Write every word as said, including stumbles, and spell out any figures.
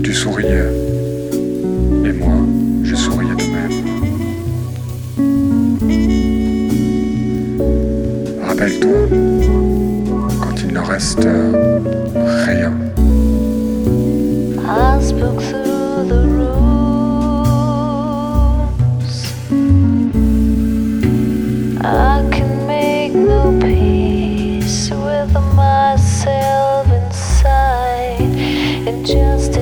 tu souriais, et moi, je souriais de même. Rappelle-toi, quand il ne reste rien. I spoke through the